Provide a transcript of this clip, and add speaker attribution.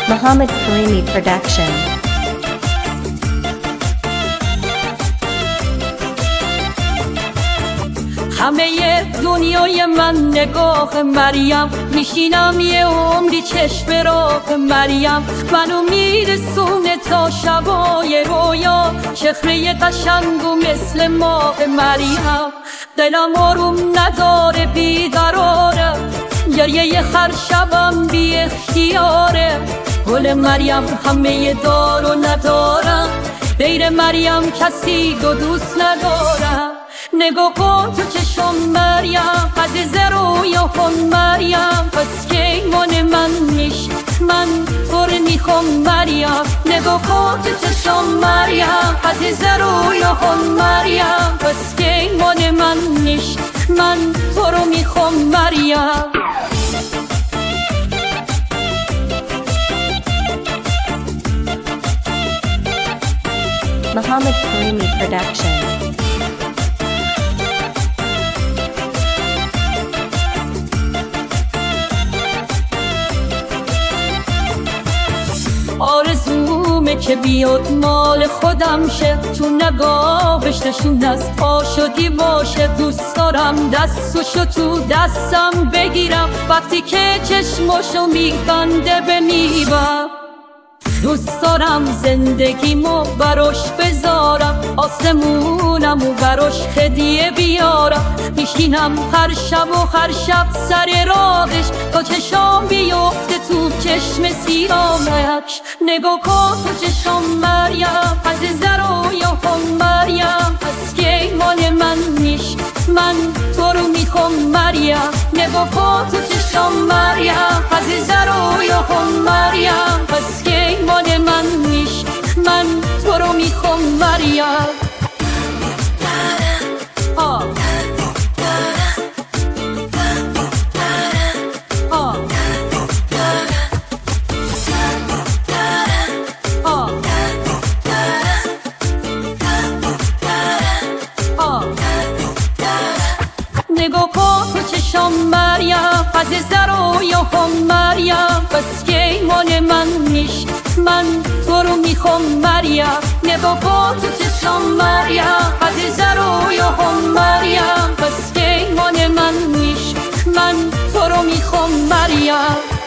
Speaker 1: Muhammad Karimi Production.
Speaker 2: همه دنیای من نگاه مریم، میشینم یه عمری چشم راه مریم، منو میرسونه تا شبای رویا، چهره قشنگ و مثل ماه مریم. دلم آروم نداره بیقراره، گریه هر شبم بی اختیاره. گل مریم همه دار و ندارم، غیر مریم کسی رو دوست ندارم. نگاه کن تو چشم مریم، عزیز رویاهام مریم، پس که ایمان من نیست، من تو رو میخوام مریم. نگاه کن تو چشم مریم، عزیز رویاهام مریم، پس که ایمان من نیست، من تو رو میخوام مریم.
Speaker 1: Muhammad Karimi Production.
Speaker 2: آرزومه که بیاد مال خودم شه، تو نگاهش نشون از پا شدی باشه. دوست دارم دستشو تو دستم بگیرم، وقتی که چشماشو میبنده بمیرم. دوست دارم زندگیمو براش بذارم، آسمونمو براش هدیه بیارم. میشینم هر شب و هر شب سر راهش، تا چشام بیفته تو چشم سیامش. نگاه کن تو چشم مریم، عزیز رویاهام مریم، پس که ایمان من نیست، من تو رو میخوام مریم. نگاه کن تو چشم مریم، عزیز رویاهام مریم، پس که ایمان من نیست، من تو رو میخوام مریم. نگاه کن تو چشم مریم، عزیز رویاهام مریم، بس که ایمان من نیست، من تو رو میخوام مریم. نگاه کن تو چشم مریم، عزیز رویاهام مریم، بس که ایمان من نیست، من تو رو میخوام مریم.